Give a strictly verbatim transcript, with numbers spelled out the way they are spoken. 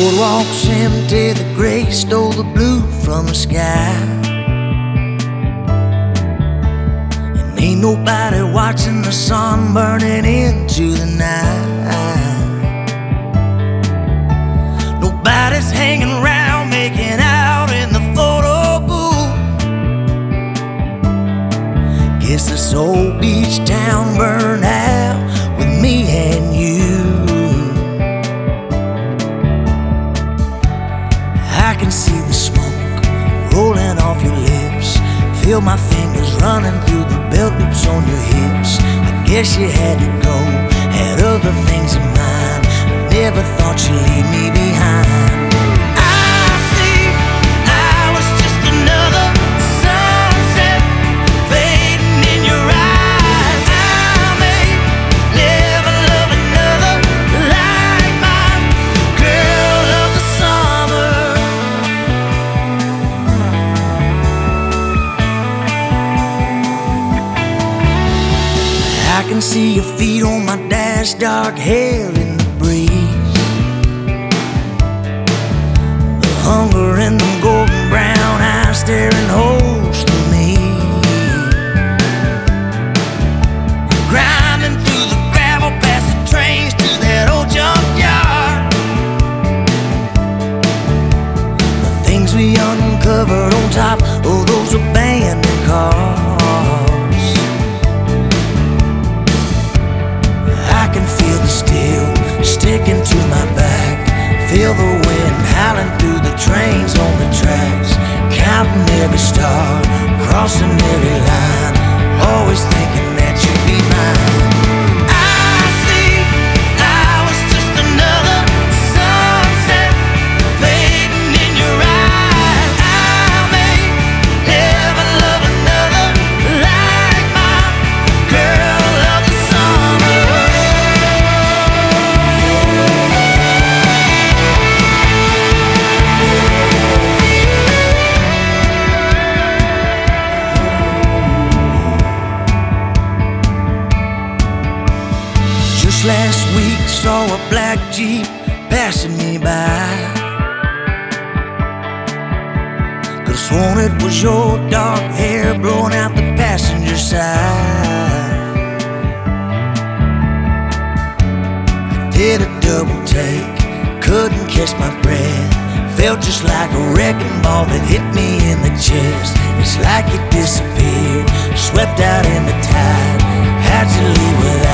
Boardwalk's empty, the gray stole the blue from the sky. And ain't nobody watching the sun burning into the night. Nobody's hanging around making out in the photo booth. Guess this old beach town burned out with me and you. I can see the smoke rolling off your lips, feel my fingers running through the belt loops on your hips. I guess you had to go, had other things in mind. I never thought you'd leave me behind. I see I was just another sunset fading in your eyes. I may never love another like my girl of the summer. I can see your feet on my dash, dark hair in the breeze, the hunger in them golden brown eyes staring holes to me, grinding through the gravel past the trains to that old junkyard. The things we uncovered on top of those abandoned cars. I can feel the steel sticking to my back, feel the wind howling through the trains on the tracks, counting every star, crossing every line, always thinking that you'd be mine. I see I was just another sunset fading in your eyes. I may never love another like my girl of the summer. Just last week saw a black Jeep passing me by. Could've sworn it was your dark hair blowing out the passenger side. I did a double take, couldn't catch my breath, felt just like a wrecking ball that hit me in the chest. It's like it disappeared, swept out in the tide. How'd you leave without